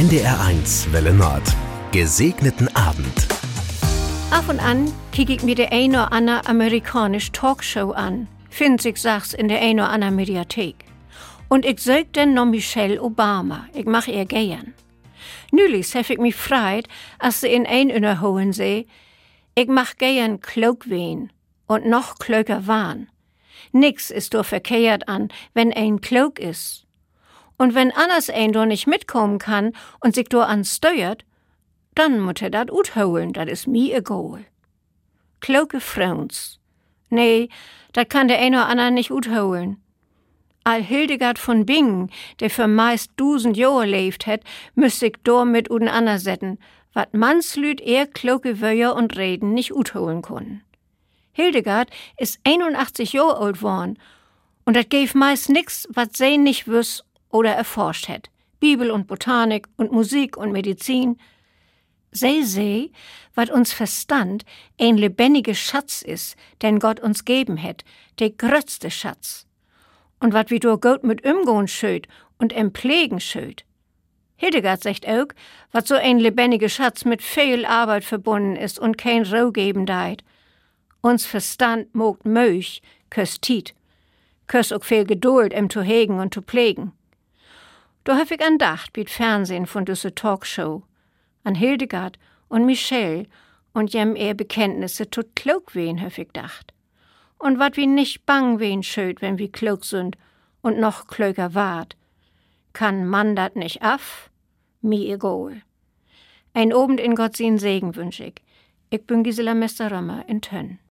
NDR1 Welle Nord. Gesegneten Abend. Ab und an kicke ich mir die ein oder andere amerikanische Talkshow an. Findet sich, sag's, in der ein oder anderen Mediathek. Und ich sög denn noch Michelle Obama. Ich mach ihr gern. Nülich hef ich mich freit, als sie in ein Innerhohen seh, ich mach gern klug wen und noch klüger wahn. Nix ist doch verkehrt an, wenn ein klug ist. Und wenn anders ein doch nicht mitkommen kann und sich doch ansteuert, dann muss dat utholen, dat is mir egal. Kluge Frauens. Nee, dat kann der ein oder andere nicht utholen. Al Hildegard von Bingen, der für meist 1000 Jahre lebt hat, müsste ich do mit setzen, wat Mannslüd eher kluge Wörter und Reden nicht utholen können. Hildegard ist 81 Jahre alt worden und dat gäf meist nix, wat sie nicht wüs oder erforscht hat. Bibel und Botanik und Musik und Medizin. Sie, wat uns Verstand ein lebendiger Schatz is, den Gott uns geben hat, der größte Schatz. Und wat wie durch Gott mit umgehen schöt und Pflegen schöt. Hildegard sagt auch, wat so ein lebendiger Schatz mit viel Arbeit verbunden ist und kein Ruhe geben deit. Uns Verstand mogt Möch, Tiet, auch viel Geduld zu hegen und zu pflegen. Da hab ich an dacht, biet Fernsehen von düsse Talkshow, an Hildegard und Michelle und jem eher Bekenntnisse tut klug wen, hab ich dacht. Und wat wie nicht bang wen schöt, wenn wir klug sind und noch klüger wart. Kann man dat nicht af? Mi egal. Ein Abend in Gott sin Segen wünsch ich. Ich bin Gisela Mester-Römer in Tönn.